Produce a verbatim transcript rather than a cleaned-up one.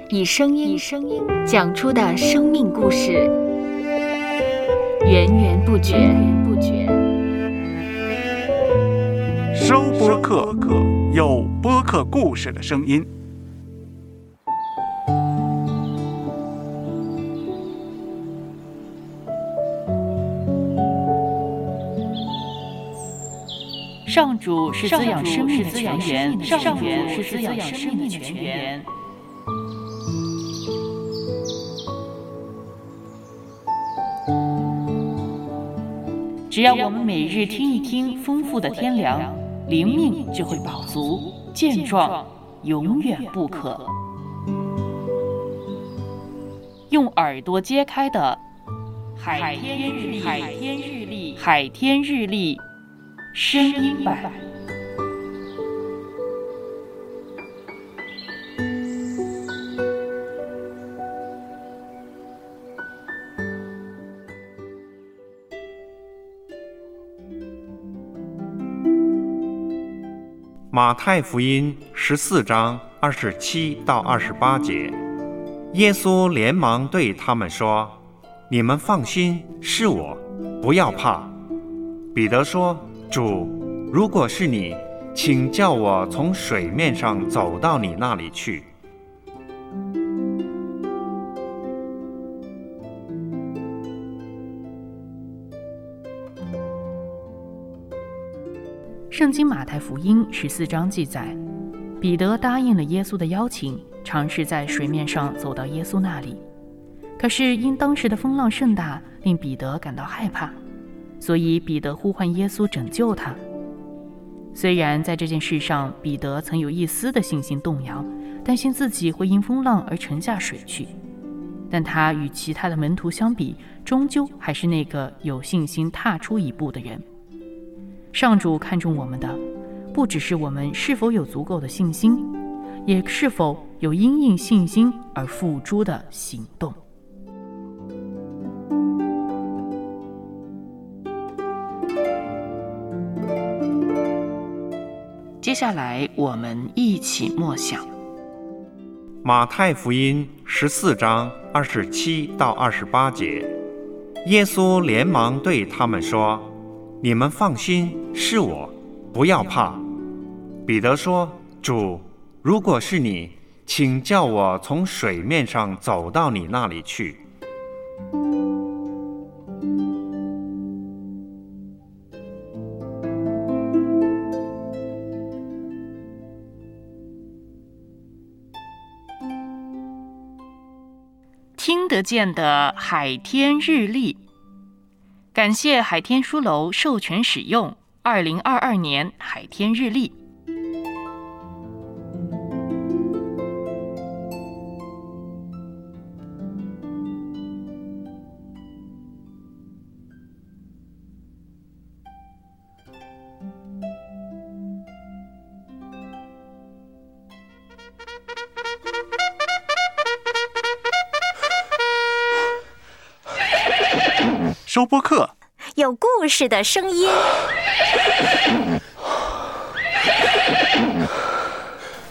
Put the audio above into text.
以声音讲出的生命故事，源源不绝。 收播客，有播客故事的声音。 上主是滋养生命的泉源，上主是滋养生命的泉源。只要我们每日听一听丰富的天粮，灵命就会饱足健壮，永远不渴。用耳朵揭开的海天日历，海天日历，海天日历声音版。 马太福音十四章二十七到二十八节，耶稣连忙对他们说：“你们放心，是我，不要怕。”彼得说：“主，如果是你，请叫我从水面上走到你那里去。” 圣经马太福音十四章记载，彼得答应了耶稣的邀请，尝试在水面上走到耶稣那里。可是因当时的风浪甚大，令彼得感到害怕，所以彼得呼唤耶稣拯救他。虽然在这件事上彼得曾有一丝的信心动摇，担心自己会因风浪而沉下水去，但他与其他的门徒相比，终究还是那个有信心踏出一步的人。上主看重我们的，不只是我们是否有足够的信心，也是否有因应信心而付诸的行动。接下来我们一起默想马太福音十四章二十七到二十八节，耶稣连忙对他们说：“你们放心，是我，不要怕。”彼得说：“主，如果是你，请叫我从水面上走到你那里去。” 听得见的海天日历，感谢海天书楼授权使用二零二二年海天日历。 收播客， 有故事的声音。